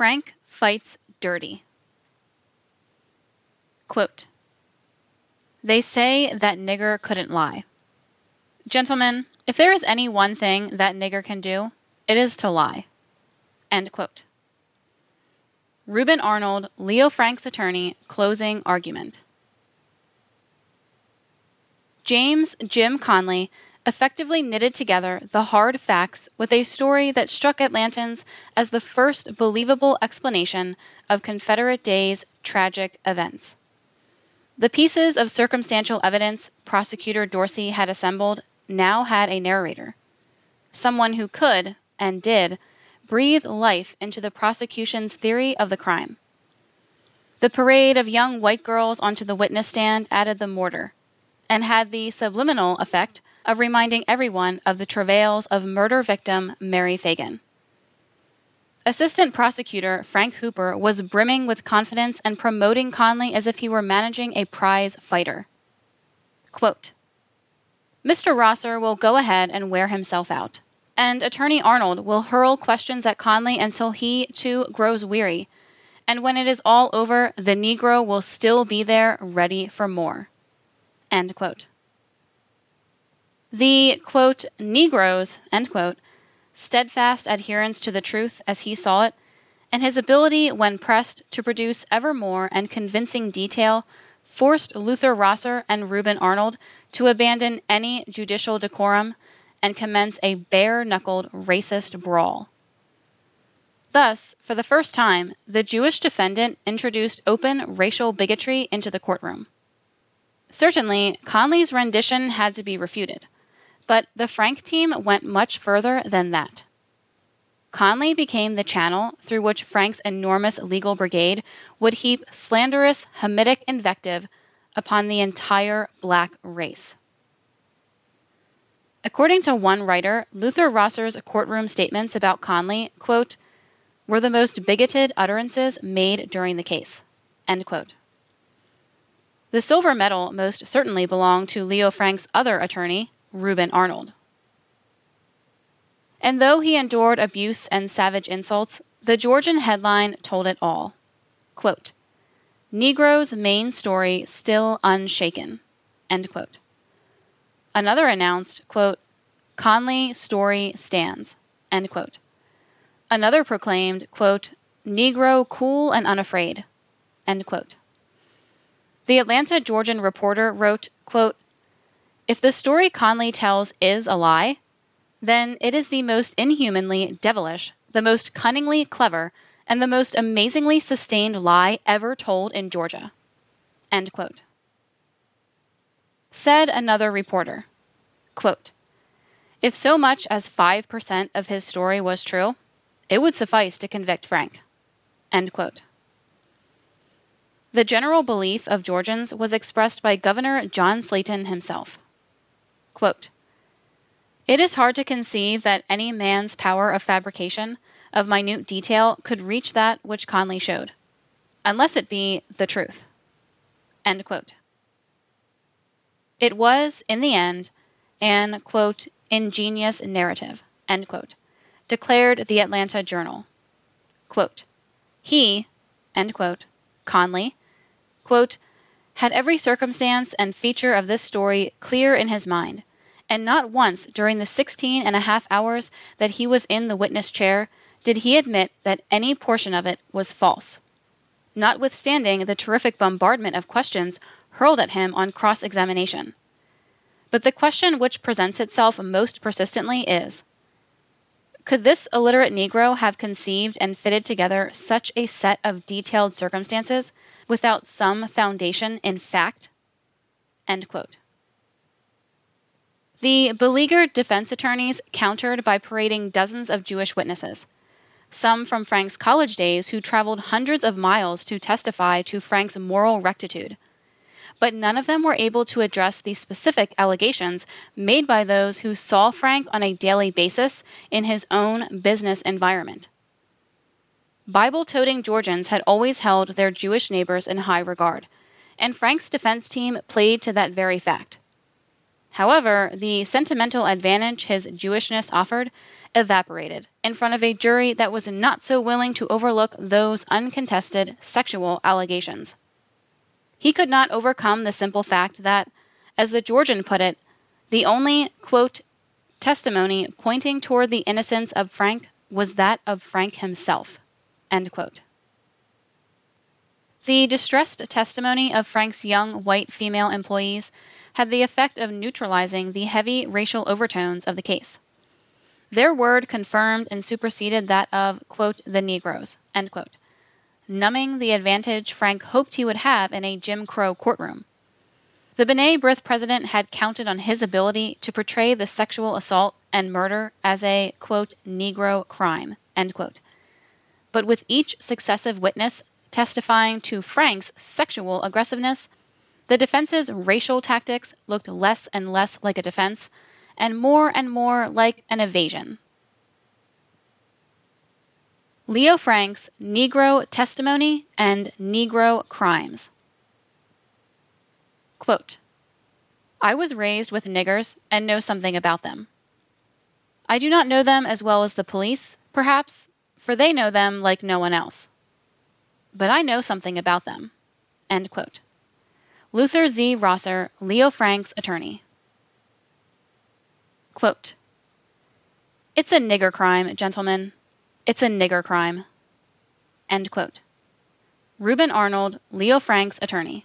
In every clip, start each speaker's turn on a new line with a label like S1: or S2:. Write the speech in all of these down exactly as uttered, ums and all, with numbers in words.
S1: Frank fights dirty. Quote, "They say that nigger couldn't lie. Gentlemen, if there is any one thing that nigger can do, it is to lie." End quote. Reuben Arnold, Leo Frank's attorney, closing argument. James Jim Conley effectively knitted together the hard facts with a story that struck Atlantans as the first believable explanation of Confederate Day's tragic events. The pieces of circumstantial evidence Prosecutor Dorsey had assembled now had a narrator, someone who could, and did, breathe life into the prosecution's theory of the crime. The parade of young white girls onto the witness stand added the mortar, and had the subliminal effect of reminding everyone of the travails of murder victim Mary Fagan. Assistant Prosecutor Frank Hooper was brimming with confidence and promoting Conley as if he were managing a prize fighter. Quote, "Mister Rosser will go ahead and wear himself out, and Attorney Arnold will hurl questions at Conley until he, too, grows weary, and when it is all over, the Negro will still be there ready for more." End quote. The, quote, Negro's, end quote, steadfast adherence to the truth as he saw it, and his ability, when pressed, to produce ever more and convincing detail, forced Luther Rosser and Reuben Arnold to abandon any judicial decorum and commence a bare-knuckled racist brawl. Thus, for the first time, the Jewish defendant introduced open racial bigotry into the courtroom. Certainly, Conley's rendition had to be refuted, but the Frank team went much further than that. Conley became the channel through which Frank's enormous legal brigade would heap slanderous Hamitic invective upon the entire black race. According to one writer, Luther Rosser's courtroom statements about Conley, quote, "were the most bigoted utterances made during the case." End quote. The silver medal most certainly belonged to Leo Frank's other attorney, Reuben Arnold. And though he endured abuse and savage insults, the Georgian headline told it all. Quote, "Negro's main story still unshaken." End quote. Another announced, quote, "Conley story stands." End quote. Another proclaimed, quote, "Negro cool and unafraid." End quote. The Atlanta Georgian reporter wrote, quote, "If the story Conley tells is a lie, then it is the most inhumanly devilish, the most cunningly clever, and the most amazingly sustained lie ever told in Georgia." End quote. Said another reporter, quote, "If so much as five percent of his story was true, it would suffice to convict Frank." End quote. The general belief of Georgians was expressed by Governor John Slayton himself. Quote, "It is hard to conceive that any man's power of fabrication, of minute detail, could reach that which Conley showed, unless it be the truth." End quote. It was, in the end, an, quote, "ingenious narrative," end quote, declared the Atlanta Journal. Quote, "He," end quote, Conley, quote, "had every circumstance and feature of this story clear in his mind, and not once during the sixteen and a half hours that he was in the witness chair did he admit that any portion of it was false, notwithstanding the terrific bombardment of questions hurled at him on cross-examination. But the question which presents itself most persistently is, could this illiterate Negro have conceived and fitted together such a set of detailed circumstances without some foundation in fact?" End quote. The beleaguered defense attorneys countered by parading dozens of Jewish witnesses, some from Frank's college days who traveled hundreds of miles to testify to Frank's moral rectitude. But none of them were able to address the specific allegations made by those who saw Frank on a daily basis in his own business environment. Bible-toting Georgians had always held their Jewish neighbors in high regard, and Frank's defense team played to that very fact. However, the sentimental advantage his Jewishness offered evaporated in front of a jury that was not so willing to overlook those uncontested sexual allegations. He could not overcome the simple fact that, as the Georgian put it, the only, quote, testimony pointing toward the innocence of Frank was that of Frank himself, end quote. The distressed testimony of Frank's young white female employees had the effect of neutralizing the heavy racial overtones of the case. Their word confirmed and superseded that of, quote, the Negroes, end quote, numbing the advantage Frank hoped he would have in a Jim Crow courtroom. The B'nai B'rith president had counted on his ability to portray the sexual assault and murder as a, quote, Negro crime, end quote. But with each successive witness testifying to Frank's sexual aggressiveness, the defense's racial tactics looked less and less like a defense, and more and more like an evasion. Leo Frank's Negro Testimony and Negro Crimes. Quote, I was raised with niggers and know something about them. I do not know them as well as the police, perhaps, for they know them like no one else. But I know something about them. End quote. Luther Z. Rosser, Leo Frank's attorney. Quote, It's a nigger crime, gentlemen. It's a nigger crime. End quote. Reuben Arnold, Leo Frank's attorney.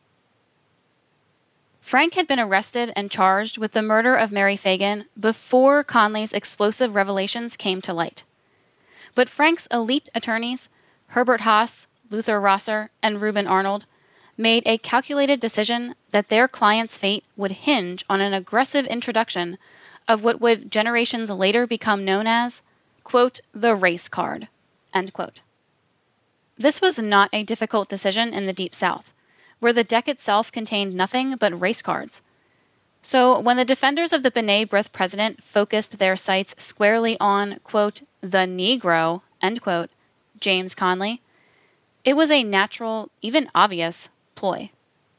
S1: Frank had been arrested and charged with the murder of Mary Fagan before Conley's explosive revelations came to light. But Frank's elite attorneys, Herbert Haas, Luther Rosser, and Reuben Arnold, made a calculated decision that their client's fate would hinge on an aggressive introduction of what would generations later become known as, quote, the race card, end quote. This was not a difficult decision in the Deep South, where the deck itself contained nothing but race cards. So when the defenders of the B'nai B'rith president focused their sights squarely on, quote, the Negro, end quote, James Conley, it was a natural, even obvious, ploy.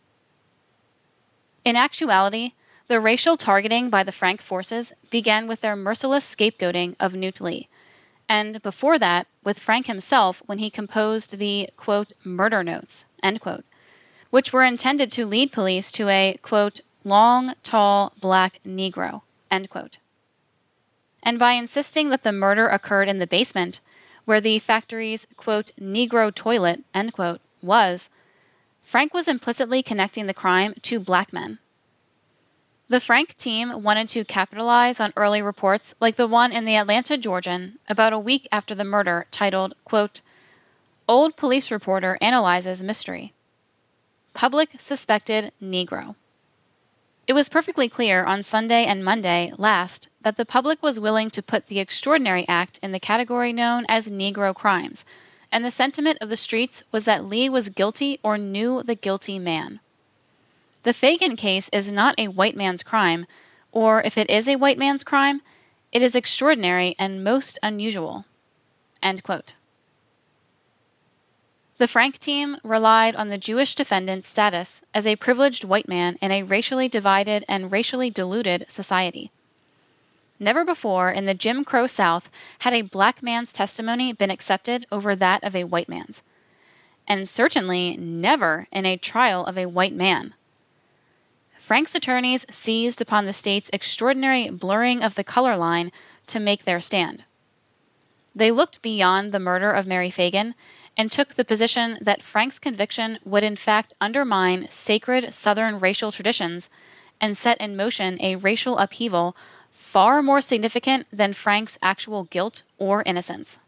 S1: In actuality, the racial targeting by the Frank forces began with their merciless scapegoating of Newt Lee, and before that, with Frank himself when he composed the, quote, murder notes, end quote, which were intended to lead police to a, quote, long, tall, black Negro, end quote. And by insisting that the murder occurred in the basement, where the factory's, quote, Negro toilet, end quote, was, Frank was implicitly connecting the crime to black men. The Frank team wanted to capitalize on early reports like the one in the Atlanta Georgian about a week after the murder titled, quote, Old Police Reporter Analyzes Mystery. Public Suspected Negro. It was perfectly clear on Sunday and Monday last that the public was willing to put the extraordinary act in the category known as Negro crimes, and the sentiment of the streets was that Lee was guilty or knew the guilty man. The Fagan case is not a white man's crime, or if it is a white man's crime, it is extraordinary and most unusual. End quote. The Frank team relied on the Jewish defendant's status as a privileged white man in a racially divided and racially diluted society. Never before in the Jim Crow South had a black man's testimony been accepted over that of a white man's, and certainly never in a trial of a white man. Frank's attorneys seized upon the state's extraordinary blurring of the color line to make their stand. They looked beyond the murder of Mary Fagan and took the position that Frank's conviction would in fact undermine sacred Southern racial traditions and set in motion a racial upheaval far more significant than Frank's actual guilt or innocence.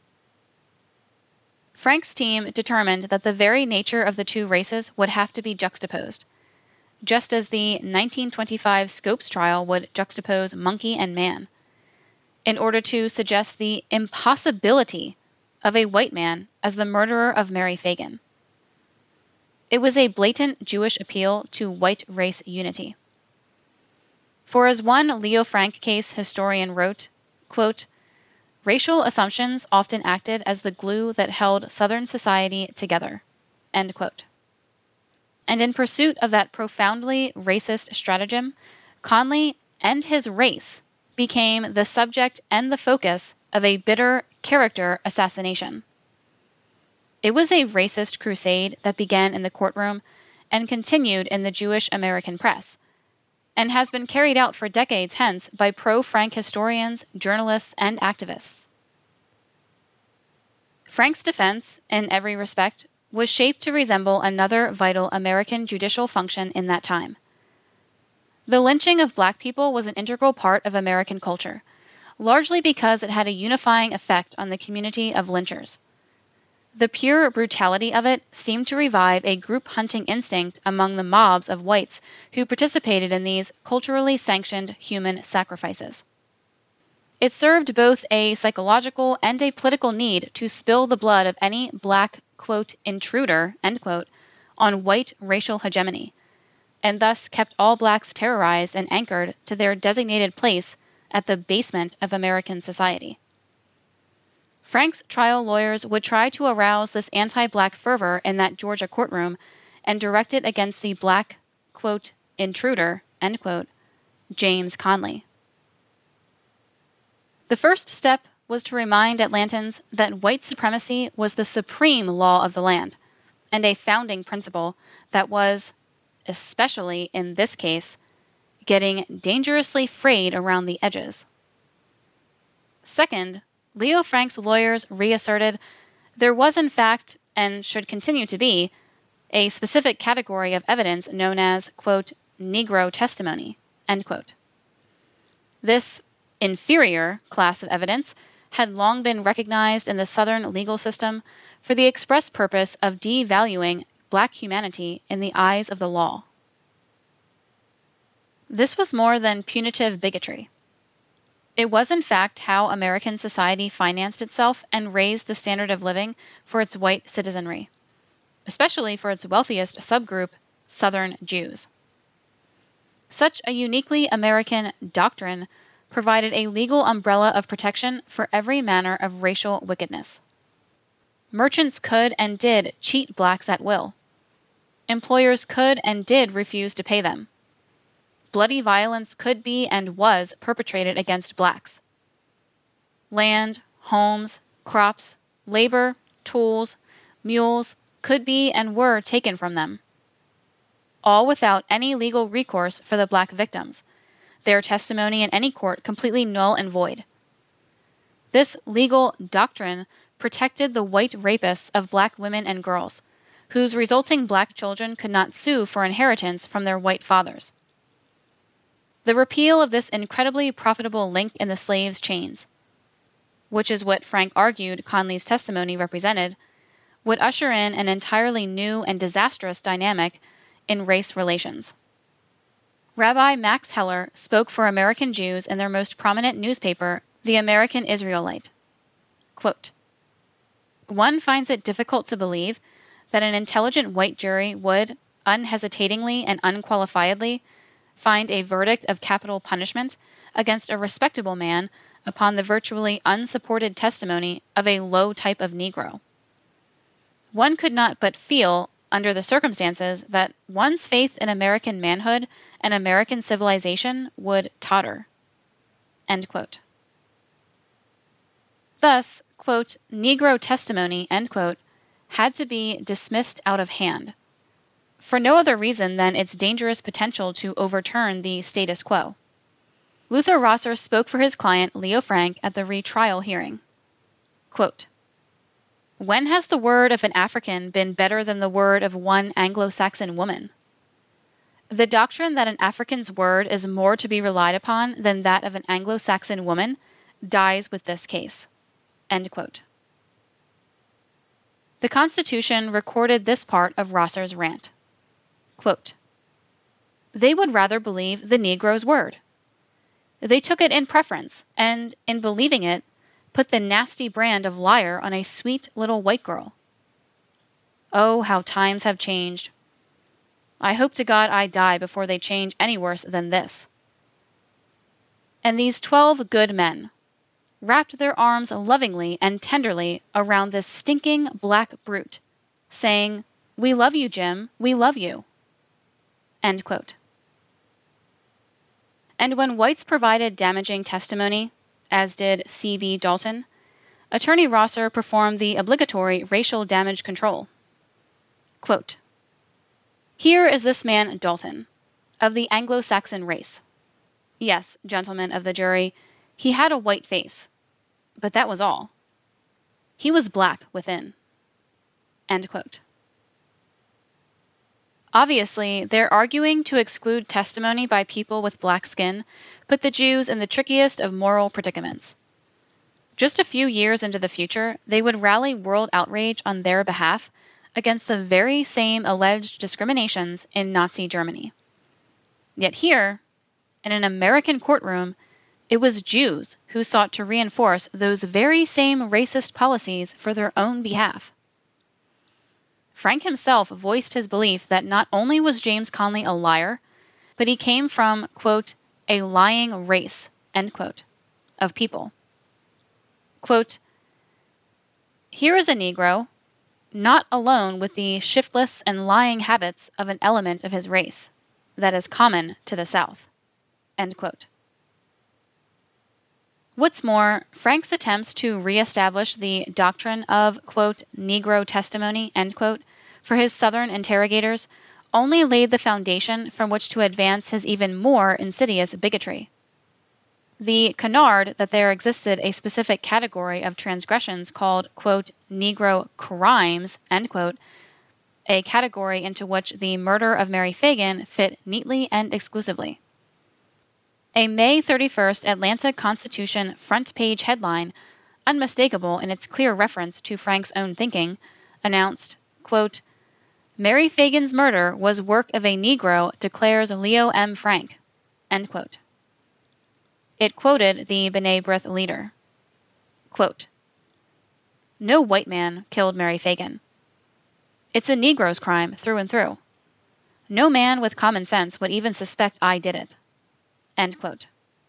S1: Frank's team determined that the very nature of the two races would have to be juxtaposed, just as the nineteen twenty-five Scopes trial would juxtapose monkey and man, in order to suggest the impossibility of a white man as the murderer of Mary Fagan. It was a blatant Jewish appeal to white race unity. For as one Leo Frank case historian wrote, quote, racial assumptions often acted as the glue that held Southern society together, end quote. And in pursuit of that profoundly racist stratagem, Conley and his race became the subject and the focus of a bitter character assassination. It was a racist crusade that began in the courtroom and continued in the Jewish American press, and has been carried out for decades hence by pro-Frank historians, journalists, and activists. Frank's defense, in every respect, was shaped to resemble another vital American judicial function in that time. The lynching of black people was an integral part of American culture, largely because it had a unifying effect on the community of lynchers. The pure brutality of it seemed to revive a group hunting instinct among the mobs of whites who participated in these culturally sanctioned human sacrifices. It served both a psychological and a political need to spill the blood of any black, quote, intruder, end quote, on white racial hegemony, and thus kept all blacks terrorized and anchored to their designated place at the basement of American society. Frank's trial lawyers would try to arouse this anti-black fervor in that Georgia courtroom and direct it against the black, quote, intruder, end quote, James Conley. The first step was to remind Atlantans that white supremacy was the supreme law of the land, and a founding principle that was, especially in this case, getting dangerously frayed around the edges. Second, Leo Frank's lawyers reasserted there was in fact, and should continue to be, a specific category of evidence known as, quote, Negro testimony, end quote. This inferior class of evidence had long been recognized in the Southern legal system for the express purpose of devaluing black humanity in the eyes of the law. This was more than punitive bigotry. It was in fact how American society financed itself and raised the standard of living for its white citizenry, especially for its wealthiest subgroup, Southern Jews. Such a uniquely American doctrine provided a legal umbrella of protection for every manner of racial wickedness. Merchants could and did cheat blacks at will. Employers could and did refuse to pay them. Bloody violence could be and was perpetrated against blacks. Land, homes, crops, labor, tools, mules could be and were taken from them, all without any legal recourse for the black victims, their testimony in any court completely null and void. This legal doctrine protected the white rapists of black women and girls, whose resulting black children could not sue for inheritance from their white fathers. The repeal of this incredibly profitable link in the slaves' chains, which is what Frank argued Conley's testimony represented, would usher in an entirely new and disastrous dynamic in race relations. Rabbi Max Heller spoke for American Jews in their most prominent newspaper, The American Israelite. Quote, "One finds it difficult to believe that an intelligent white jury would, unhesitatingly and unqualifiedly, find a verdict of capital punishment against a respectable man upon the virtually unsupported testimony of a low type of Negro. One could not but feel, under the circumstances, that one's faith in American manhood and American civilization would totter." End quote. Thus, quote, Negro testimony, end quote, had to be dismissed out of hand, for no other reason than its dangerous potential to overturn the status quo. Luther Rosser spoke for his client Leo Frank at the retrial hearing. Quote, "When has the word of an African been better than the word of one Anglo-Saxon woman? The doctrine that an African's word is more to be relied upon than that of an Anglo-Saxon woman dies with this case." End quote. The Constitution recorded this part of Rosser's rant. Quote, "They would rather believe the Negro's word. They took it in preference, and, in believing it, put the nasty brand of liar on a sweet little white girl. Oh, how times have changed. I hope to God I die before they change any worse than this." And these twelve good men wrapped their arms lovingly and tenderly around this stinking black brute, saying, "We love you, Jim, we love you." End quote. And when whites provided damaging testimony, as did C B Dalton, Attorney Rosser performed the obligatory racial damage control. Quote, "Here is this man Dalton, of the Anglo-Saxon race. Yes, gentlemen of the jury, he had a white face, but that was all. He was black within." End quote. Obviously, their arguing to exclude testimony by people with black skin put the Jews in the trickiest of moral predicaments. Just a few years into the future, they would rally world outrage on their behalf against the very same alleged discriminations in Nazi Germany. Yet here, in an American courtroom, it was Jews who sought to reinforce those very same racist policies for their own behalf. Frank himself voiced his belief that not only was James Conley a liar, but he came from, quote, a lying race, end quote, of people. Quote, "Here is a Negro, not alone with the shiftless and lying habits of an element of his race that is common to the South." End quote. What's more, Frank's attempts to reestablish the doctrine of, quote, Negro testimony, end quote, for his Southern interrogators only laid the foundation from which to advance his even more insidious bigotry. The canard that there existed a specific category of transgressions called, quote, Negro crimes, end quote, a category into which the murder of Mary Phagan fit neatly and exclusively. A May thirty-first Atlanta Constitution front page headline, unmistakable in its clear reference to Frank's own thinking, announced, quote, "Mary Phagan's murder was work of a Negro, declares Leo M. Frank," end quote. It quoted the B'nai B'rith leader. Quote, "No white man killed Mary Phagan. It's a Negro's crime through and through. No man with common sense would even suspect I did it." End quote.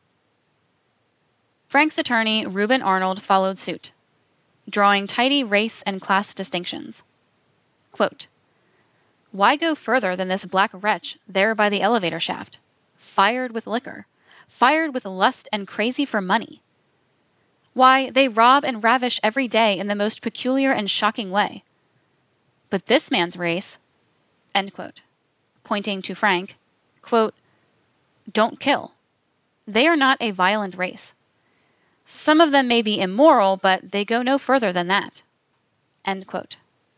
S1: Frank's attorney, Reuben Arnold, followed suit, drawing tidy race and class distinctions. Quote, "Why go further than this black wretch there by the elevator shaft, fired with liquor, fired with lust and crazy for money? Why, they rob and ravish every day in the most peculiar and shocking way. But this man's race," end quote, pointing to Frank, quote, "don't kill. They are not a violent race. Some of them may be immoral, but they go no further than that." End quote.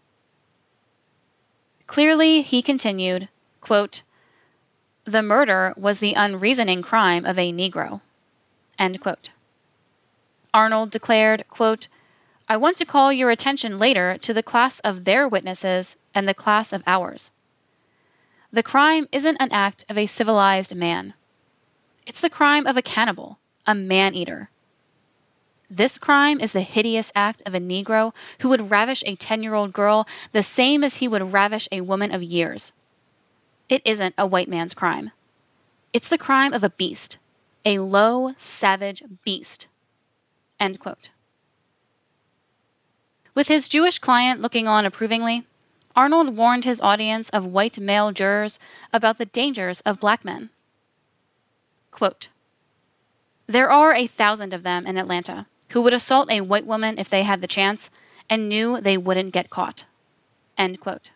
S1: Clearly, he continued, quote, "The murder was the unreasoning crime of a Negro." End quote. Arnold declared, quote, "I want to call your attention later to the class of their witnesses and the class of ours. The crime isn't an act of a civilized man. It's the crime of a cannibal, a man-eater. This crime is the hideous act of a Negro who would ravish a ten-year-old girl the same as he would ravish a woman of years. It isn't a white man's crime. It's the crime of a beast, a low, savage beast." End quote. With his Jewish client looking on approvingly, Arnold warned his audience of white male jurors about the dangers of black men. Quote, "There are a thousand of them in Atlanta who would assault a white woman if they had the chance and knew they wouldn't get caught." End quote.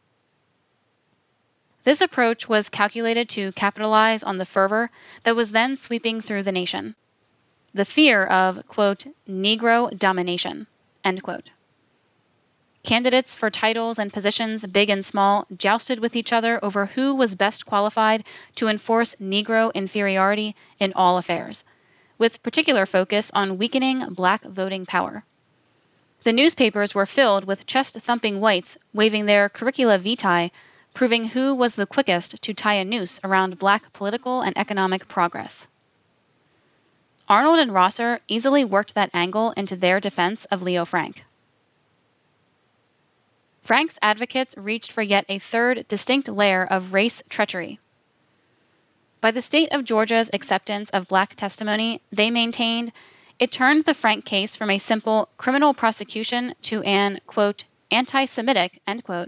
S1: This approach was calculated to capitalize on the fervor that was then sweeping through the nation. The fear of, quote, Negro domination, end quote. Candidates for titles and positions, big and small, jousted with each other over who was best qualified to enforce Negro inferiority in all affairs, with particular focus on weakening black voting power. The newspapers were filled with chest-thumping whites waving their curricula vitae, proving who was the quickest to tie a noose around black political and economic progress. Arnold and Rosser easily worked that angle into their defense of Leo Frank. Frank's advocates reached for yet a third distinct layer of race treachery. By the state of Georgia's acceptance of black testimony, they maintained it turned the Frank case from a simple criminal prosecution to an, quote, anti-Semitic, end quote,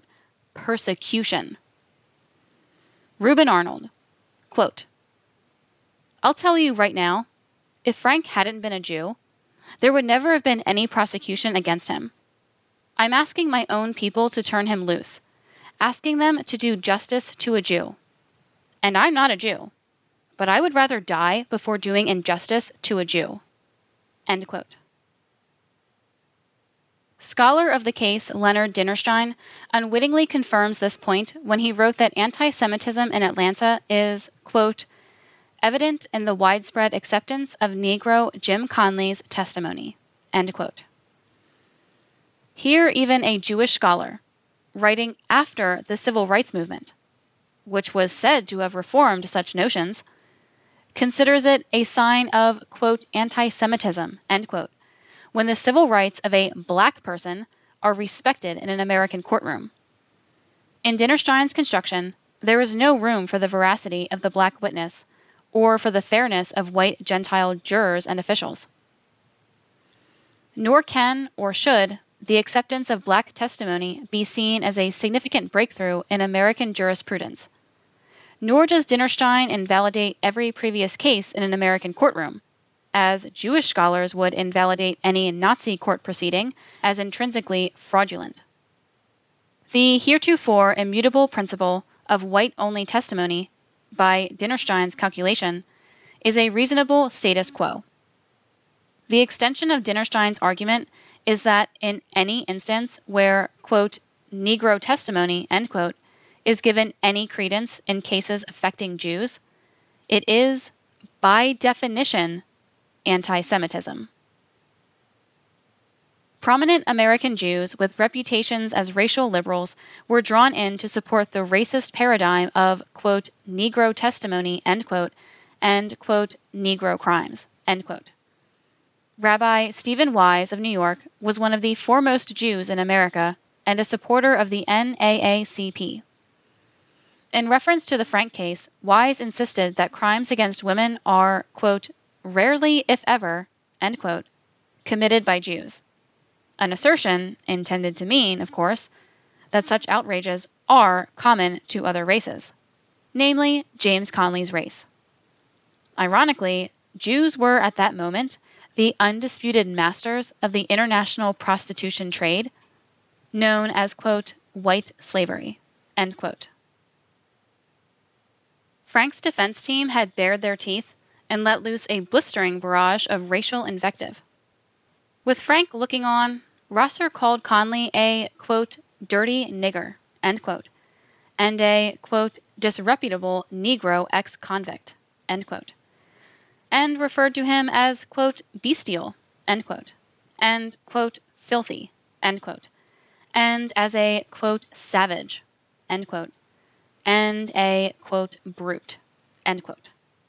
S1: persecution. Reuben Arnold, quote, I'll tell you right now, if Frank hadn't been a Jew, there would never have been any prosecution against him. I'm asking my own people to turn him loose, asking them to do justice to a Jew. And I'm not a Jew, but I would rather die before doing injustice to a Jew." End quote. Scholar of the case Leonard Dinerstein unwittingly confirms this point when he wrote that anti-Semitism in Atlanta is, quote, "evident in the widespread acceptance of Negro Jim Conley's testimony," end quote. Here even a Jewish scholar, writing after the Civil Rights Movement, which was said to have reformed such notions, considers it a sign of, quote, "anti-Semitism," end quote, when the civil rights of a black person are respected in an American courtroom. In Dinerstein's construction, there is no room for the veracity of the black witness or for the fairness of white Gentile jurors and officials. Nor can or should the acceptance of black testimony be seen as a significant breakthrough in American jurisprudence. Nor does Dinerstein invalidate every previous case in an American courtroom, as Jewish scholars would invalidate any Nazi court proceeding as intrinsically fraudulent. The heretofore immutable principle of white-only testimony, by Dinerstein's calculation, is a reasonable status quo. The extension of Dinerstein's argument is that in any instance where, quote, "Negro testimony," end quote, is given any credence in cases affecting Jews, it is, by definition, anti-Semitism. Prominent American Jews with reputations as racial liberals were drawn in to support the racist paradigm of, quote, "Negro testimony," end quote, and, quote, "Negro crimes," end quote. Rabbi Stephen Wise of New York was one of the foremost Jews in America and a supporter of the N double A C P. In reference to the Frank case, Wise insisted that crimes against women are, quote, "rarely, if ever," end quote, committed by Jews. An assertion intended to mean, of course, that such outrages are common to other races, namely James Conley's race. Ironically, Jews were at that moment the undisputed masters of the international prostitution trade, known as, quote, "white slavery," end quote. Frank's defense team had bared their teeth and let loose a blistering barrage of racial invective. With Frank looking on, Rosser called Conley a, quote, "dirty nigger," end quote, and a, quote, "disreputable Negro ex-convict," end quote, and referred to him as, quote, "bestial," end quote, and, quote, "filthy," end quote, and as a, quote, "savage," end quote, and a, quote, "brute," end quote.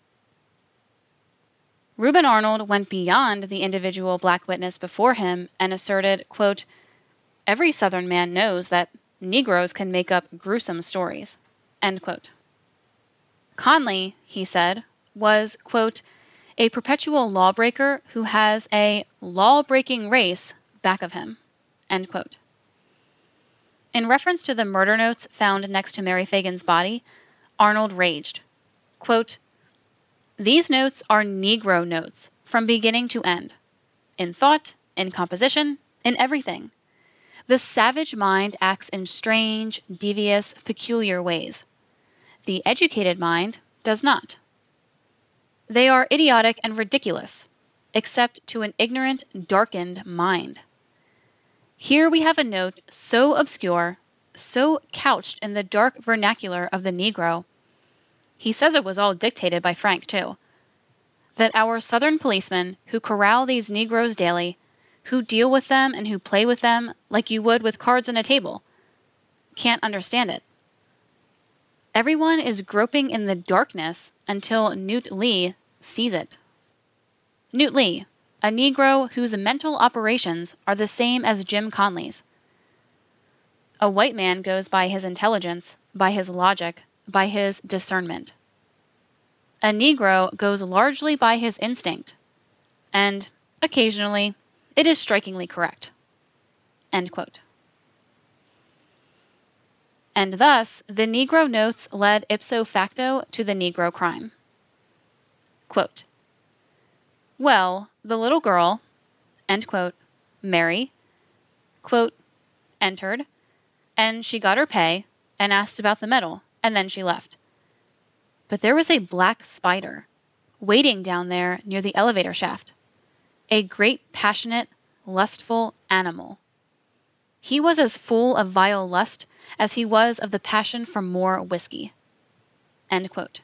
S1: Reuben Arnold went beyond the individual black witness before him and asserted, quote, "every Southern man knows that Negroes can make up gruesome stories," end quote. Conley, he said, was, quote, "a perpetual lawbreaker who has a law-breaking race back of him," end quote. In reference to the murder notes found next to Mary Fagan's body, Arnold raged, quote, "these notes are Negro notes from beginning to end, in thought, in composition, in everything. The savage mind acts in strange, devious, peculiar ways. The educated mind does not. They are idiotic and ridiculous, except to an ignorant, darkened mind. Here we have a note so obscure, so couched in the dark vernacular of the Negro. He says it was all dictated by Frank, too. That our Southern policemen who corral these Negroes daily, who deal with them and who play with them like you would with cards on a table, can't understand it. Everyone is groping in the darkness until Newt Lee sees it. Newt Lee, a Negro whose mental operations are the same as Jim Conley's. A white man goes by his intelligence, by his logic, by his discernment. A Negro goes largely by his instinct, and, occasionally, it is strikingly correct." End quote. And thus, the Negro notes led ipso facto to the Negro crime. Quote, well, the little girl, end quote, Mary, quote, entered, and she got her pay and asked about the medal, and then she left. But there was a black spider waiting down there near the elevator shaft. A great, passionate, lustful animal. He was as full of vile lust as he was of the passion for more whiskey. End quote.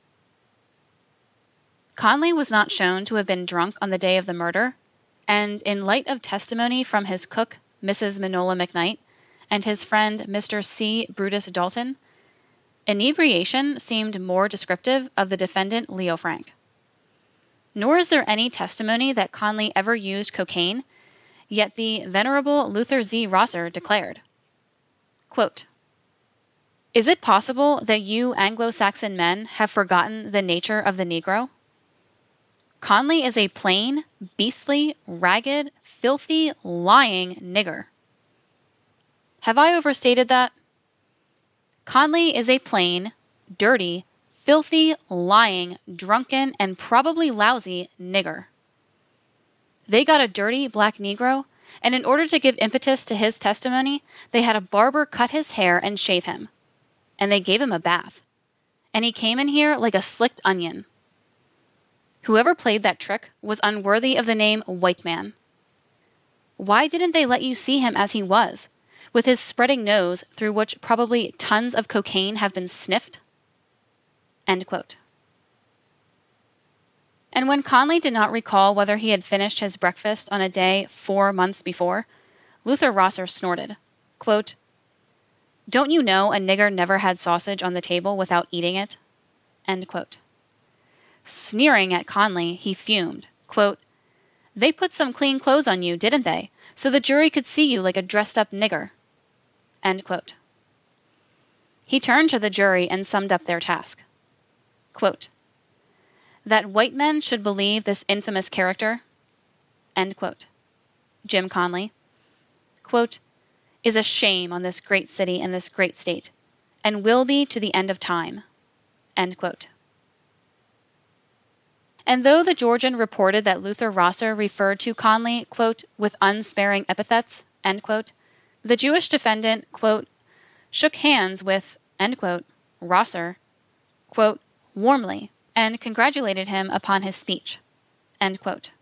S1: Conley was not shown to have been drunk on the day of the murder, and in light of testimony from his cook, Missus Manola McKnight, and his friend, Mister C. Brutus Dalton, inebriation seemed more descriptive of the defendant, Leo Frank. Nor is there any testimony that Conley ever used cocaine, yet the Venerable Luther Z. Rosser declared, quote, is it possible that you Anglo-Saxon men have forgotten the nature of the Negro? Conley is a plain, beastly, ragged, filthy, lying nigger. Have I overstated that? Conley is a plain, dirty, filthy, lying, drunken, and probably lousy nigger. They got a dirty black Negro, and in order to give impetus to his testimony, they had a barber cut his hair and shave him. And they gave him a bath. And he came in here like a slicked onion. Whoever played that trick was unworthy of the name white man. Why didn't they let you see him as he was, with his spreading nose through which probably tons of cocaine have been sniffed? End quote. And when Conley did not recall whether he had finished his breakfast on a day four months before, Luther Rosser snorted, quote, don't you know a nigger never had sausage on the table without eating it? End quote. Sneering at Conley, he fumed, quote, they put some clean clothes on you, didn't they, so the jury could see you like a dressed-up nigger? End quote. He turned to the jury and summed up their task. Quote, that white men should believe this infamous character, end quote, Jim Conley, quote, is a shame on this great city and this great state, and will be to the end of time, end quote. And though the Georgian reported that Luther Rosser referred to Conley, quote, with unsparing epithets, end quote, the Jewish defendant, quote, shook hands with, end quote, Rosser, quote, warmly, and congratulated him upon his speech, end quote.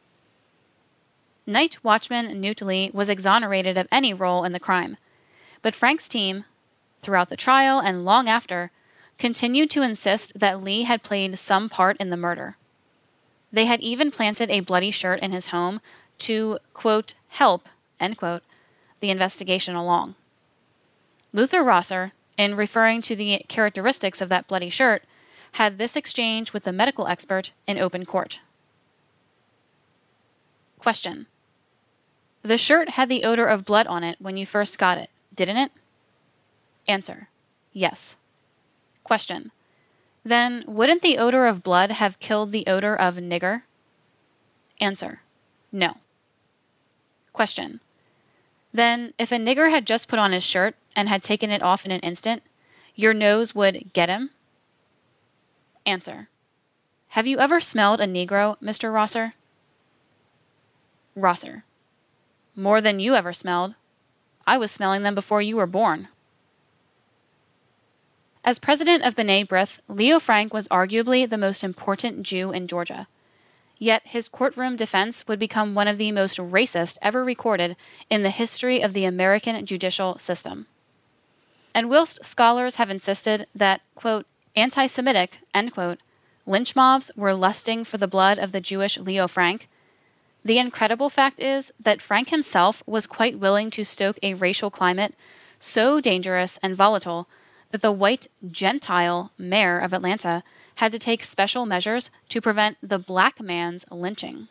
S1: Night watchman Newt Lee was exonerated of any role in the crime, but Frank's team, throughout the trial and long after, continued to insist that Lee had played some part in the murder. They had even planted a bloody shirt in his home to, quote, help, end quote, the investigation along. Luther Rosser, in referring to the characteristics of that bloody shirt, had this exchange with the medical expert in open court. Question. The shirt had the odor of blood on it when you first got it, didn't it? Answer. Yes. Question. Then wouldn't the odor of blood have killed the odor of nigger? Answer. No. Question. Then, if a nigger had just put on his shirt and had taken it off in an instant, your nose would get him? Answer. Have you ever smelled a Negro, Mister Rosser? Rosser. More than you ever smelled. I was smelling them before you were born. As president of B'nai B'rith, Leo Frank was arguably the most important Jew in Georgia. Yet his courtroom defense would become one of the most racist ever recorded in the history of the American judicial system. And whilst scholars have insisted that, quote, anti-Semitic, end quote, lynch mobs were lusting for the blood of the Jewish Leo Frank, the incredible fact is that Frank himself was quite willing to stoke a racial climate so dangerous and volatile that the white Gentile mayor of Atlanta had to take special measures to prevent the black man's lynching.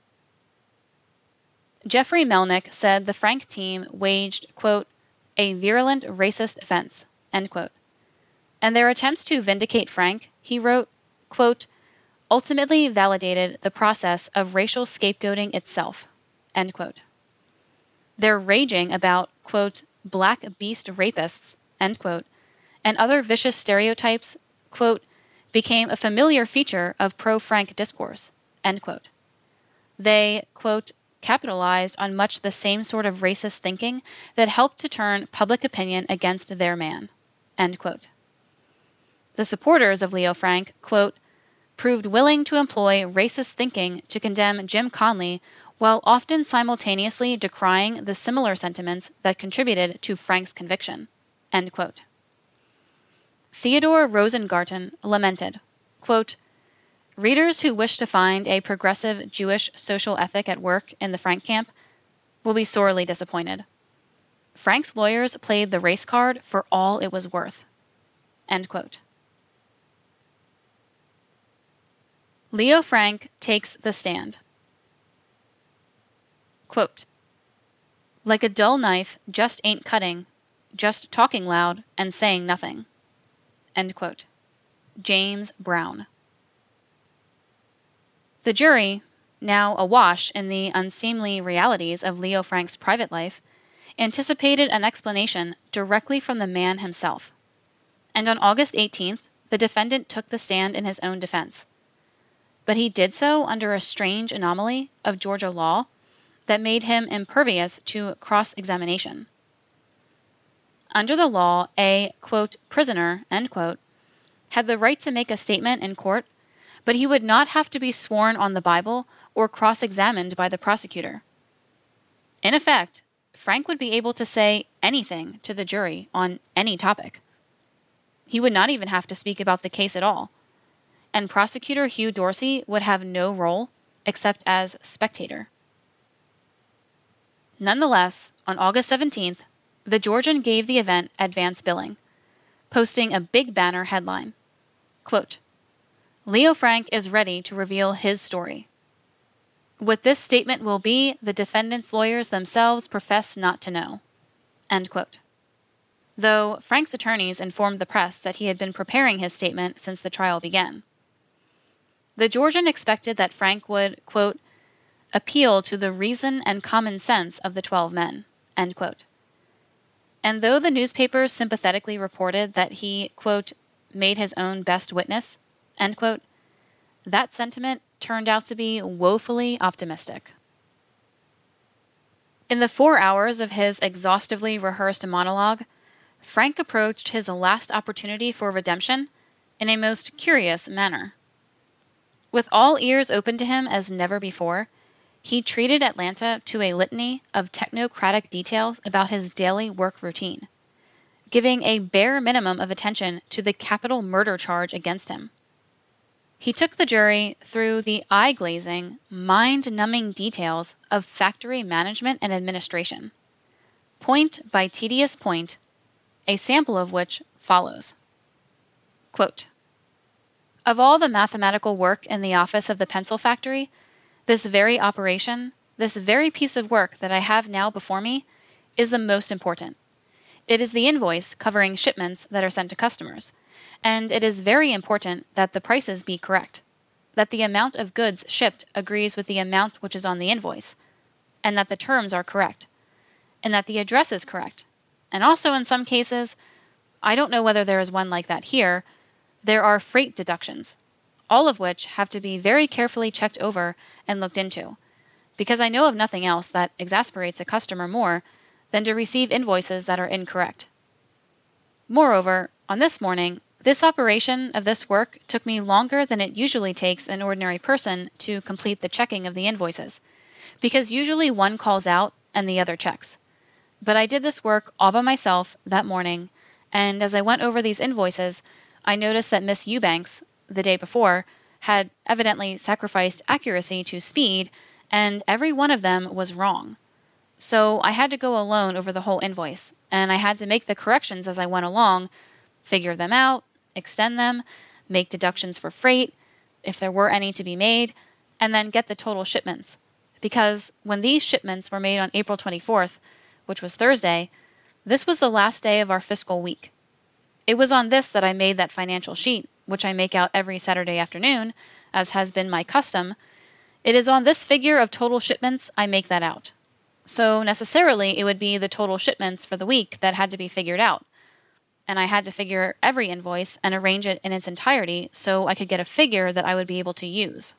S1: Jeffrey Melnick said the Frank team waged, quote, a virulent racist offense, end quote. And their attempts to vindicate Frank, he wrote, quote, ultimately validated the process of racial scapegoating itself, end quote. Their raging about, quote, black beast rapists, end quote, and other vicious stereotypes, quote, became a familiar feature of pro-Frank discourse, end quote. They, quote, capitalized on much the same sort of racist thinking that helped to turn public opinion against their man, end quote. The supporters of Leo Frank, quote, proved willing to employ racist thinking to condemn Jim Conley while often simultaneously decrying the similar sentiments that contributed to Frank's conviction, end quote. Theodore Rosengarten lamented, quote, readers who wish to find a progressive Jewish social ethic at work in the Frank camp will be sorely disappointed. Frank's lawyers played the race card for all it was worth, end quote. Leo Frank takes the stand. Quote, like a dull knife just ain't cutting, just talking loud and saying nothing. End quote. James Brown. The jury, now awash in the unseemly realities of Leo Frank's private life, anticipated an explanation directly from the man himself. And on August eighteenth, the defendant took the stand in his own defense. But he did so under a strange anomaly of Georgia law that made him impervious to cross-examination. Under the law, a, quote, prisoner, end quote, had the right to make a statement in court, but he would not have to be sworn on the Bible or cross-examined by the prosecutor. In effect, Frank would be able to say anything to the jury on any topic. He would not even have to speak about the case at all, and prosecutor Hugh Dorsey would have no role except as spectator. Nonetheless, on August seventeenth, the Georgian gave the event advance billing, posting a big banner headline, quote, Leo Frank is ready to reveal his story. What this statement will be, the defendant's lawyers themselves profess not to know, end quote. Though Frank's attorneys informed the press that he had been preparing his statement since the trial began. The Georgian expected that Frank would, quote, appeal to the reason and common sense of the twelve men, end quote. And though the newspapers sympathetically reported that he, quote, made his own best witness, end quote, that sentiment turned out to be woefully optimistic. In the four hours of his exhaustively rehearsed monologue, Frank approached his last opportunity for redemption in a most curious manner. With all ears open to him as never before, he treated Atlanta to a litany of technocratic details about his daily work routine, giving a bare minimum of attention to the capital murder charge against him. He took the jury through the eye-glazing, mind-numbing details of factory management and administration, point by tedious point, a sample of which follows. Quote, of all the mathematical work in the office of the pencil factory, this very operation, this very piece of work that I have now before me, is the most important. It is the invoice covering shipments that are sent to customers, and it is very important that the prices be correct, that the amount of goods shipped agrees with the amount which is on the invoice, and that the terms are correct, and that the address is correct. And also in some cases, I don't know whether there is one like that here, there are freight deductions, all of which have to be very carefully checked over and looked into, because I know of nothing else that exasperates a customer more than to receive invoices that are incorrect. Moreover, on this morning, this operation of this work took me longer than it usually takes an ordinary person to complete the checking of the invoices, because usually one calls out and the other checks. But I did this work all by myself that morning, and as I went over these invoices, I noticed that Miss Eubanks, the day before, had evidently sacrificed accuracy to speed, and every one of them was wrong. So I had to go alone over the whole invoice, and I had to make the corrections as I went along, figure them out, extend them, make deductions for freight, if there were any to be made, and then get the total shipments. Because when these shipments were made on April twenty-fourth, which was Thursday, this was the last day of our fiscal week. It was on this that I made that financial sheet, which I make out every Saturday afternoon, as has been my custom. It is on this figure of total shipments I make that out. So necessarily it would be the total shipments for the week that had to be figured out. and I had to figure every invoice and arrange it in its entirety so I could get a figure that I would be able to use.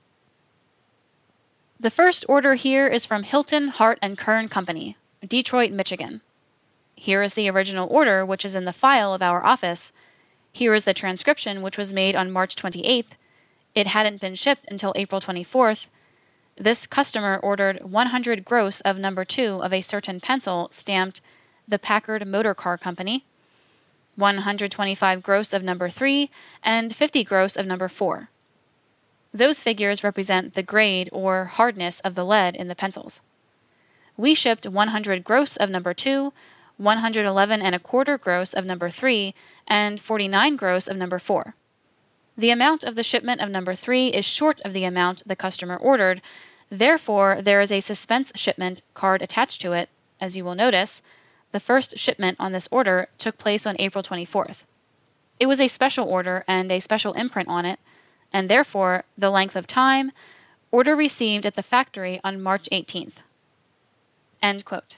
S1: The first order here is from Hilton, Hart and Kern Company, Detroit, Michigan. Here is the original order, which is in the file of our office. Here is the transcription, which was made on March twenty-eighth. It hadn't been shipped until April twenty-fourth. This customer ordered one hundred gross of number two of a certain pencil stamped the Packard Motor Car Company, one hundred twenty-five gross of number three, and fifty gross of number four. Those figures represent the grade or hardness of the lead in the pencils. We shipped one hundred gross of number two, one hundred eleven and a quarter gross of number three, and forty-nine gross of number four. The amount of the shipment of number three is short of the amount the customer ordered, therefore there is a suspense shipment card attached to it. As you will notice, the first shipment on this order took place on April twenty-fourth. It was a special order and a special imprint on it, and therefore the length of time, order received at the factory on March eighteenth. End quote.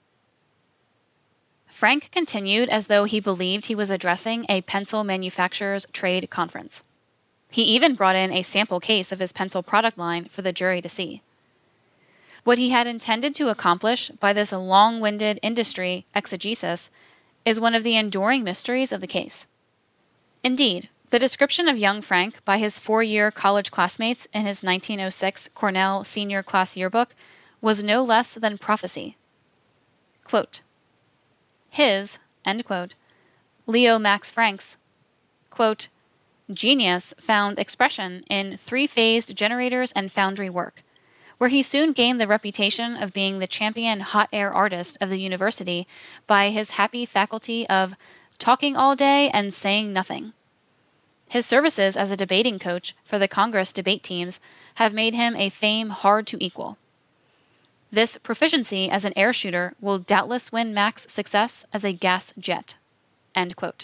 S1: Frank continued as though he believed he was addressing a pencil manufacturer's trade conference. He even brought in a sample case of his pencil product line for the jury to see. What he had intended to accomplish by this long-winded industry exegesis is one of the enduring mysteries of the case. Indeed, the description of young Frank by his four-year college classmates in his nineteen oh six Cornell senior class yearbook was no less than prophecy. Quote, his, end quote, Leo Max Frank's, quote, genius found expression in three-phased generators and foundry work, where he soon gained the reputation of being the champion hot air artist of the university by his happy faculty of talking all day and saying nothing. His services as a debating coach for the Congress debate teams have made him a fame hard to equal. This proficiency as an air shooter will doubtless win Max success as a gas jet. End quote.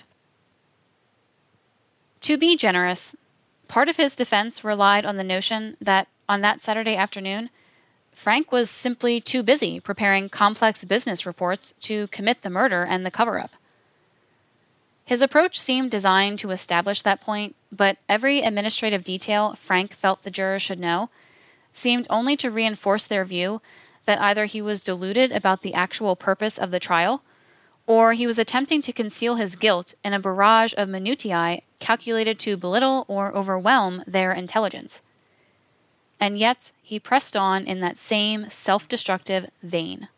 S1: To be generous, part of his defense relied on the notion that on that Saturday afternoon, Frank was simply too busy preparing complex business reports to commit the murder and the cover-up. His approach seemed designed to establish that point, but every administrative detail Frank felt the jurors should know seemed only to reinforce their view that either he was deluded about the actual purpose of the trial, or he was attempting to conceal his guilt in a barrage of minutiae calculated to belittle or overwhelm their intelligence. And yet he pressed on in that same self-destructive vein.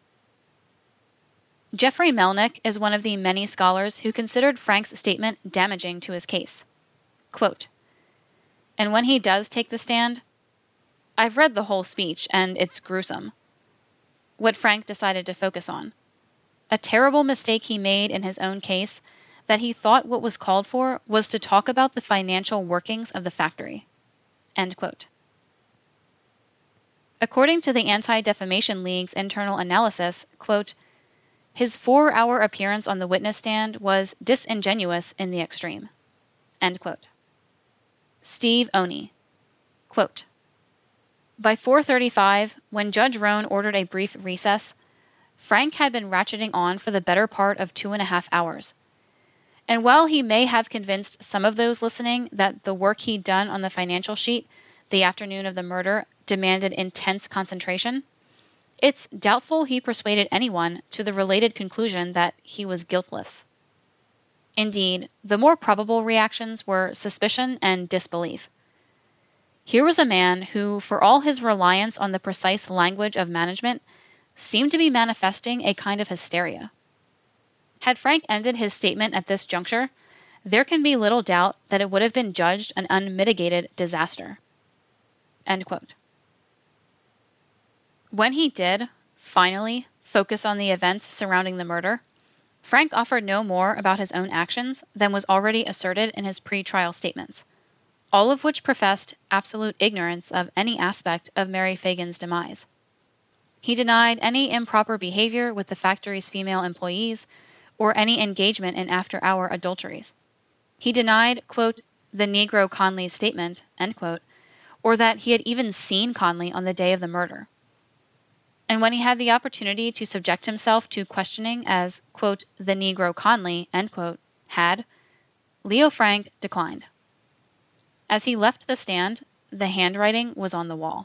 S1: Jeffrey Melnick is one of the many scholars who considered Frank's statement damaging to his case. Quote, and when he does take the stand, I've read the whole speech and it's gruesome. What Frank decided to focus on. A terrible mistake he made in his own case, that he thought what was called for was to talk about the financial workings of the factory. End quote. According to the Anti-Defamation League's internal analysis, quote, his four-hour appearance on the witness stand was disingenuous in the extreme. End quote. Steve Oney, quote, by four thirty-five, when Judge Rohn ordered a brief recess, Frank had been ratcheting on for the better part of two and a half hours. And while he may have convinced some of those listening that the work he'd done on the financial sheet the afternoon of the murder demanded intense concentration, it's doubtful he persuaded anyone to the related conclusion that he was guiltless. Indeed, the more probable reactions were suspicion and disbelief. Here was a man who, for all his reliance on the precise language of management, seemed to be manifesting a kind of hysteria. Had Frank ended his statement at this juncture, there can be little doubt that it would have been judged an unmitigated disaster. End quote. When he did, finally, focus on the events surrounding the murder, Frank offered no more about his own actions than was already asserted in his pre-trial statements, all of which professed absolute ignorance of any aspect of Mary Fagan's demise. He denied any improper behavior with the factory's female employees or any engagement in after-hour adulteries. He denied, quote, the Negro Conley's statement, end quote, or that he had even seen Conley on the day of the murder. and when he had the opportunity to subject himself to questioning as, quote, the Negro Conley, end quote, had, Leo Frank declined. As he left the stand, the handwriting was on the wall.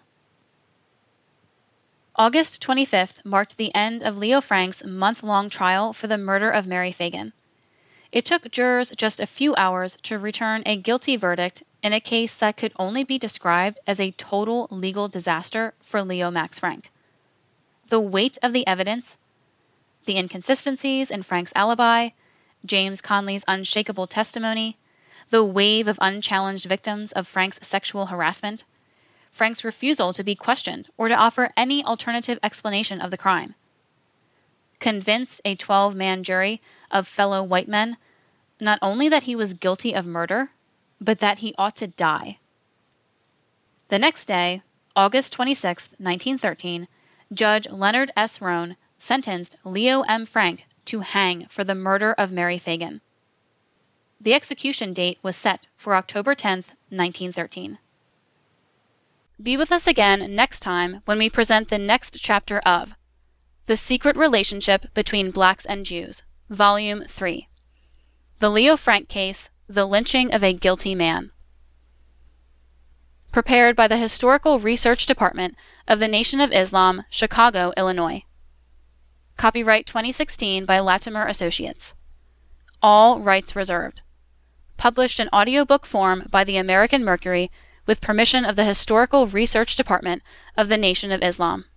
S1: August twenty-fifth marked the end of Leo Frank's month-long trial for the murder of Mary Fagan. It took jurors just a few hours to return a guilty verdict in a case that could only be described as a total legal disaster for Leo Max Frank. The weight of the evidence, the inconsistencies in Frank's alibi, James Conley's unshakable testimony, the wave of unchallenged victims of Frank's sexual harassment, Frank's refusal to be questioned or to offer any alternative explanation of the crime, convinced a twelve-man jury of fellow white men not only that he was guilty of murder, but that he ought to die. The next day, August twenty-sixth, nineteen thirteen, Judge Leonard S. Roan sentenced Leo M. Frank to hang for the murder of Mary Fagan. The execution date was set for October tenth, nineteen thirteen. Be with us again next time when we present the next chapter of The Secret Relationship Between Blacks and Jews, Volume three. The Leo Frank Case, The Lynching of a Guilty Man. Prepared by the Historical Research Department of the Nation of Islam, Chicago, Illinois. Copyright twenty sixteen by Latimer Associates. All rights reserved. Published in audiobook form by the American Mercury with permission of the Historical Research Department of the Nation of Islam.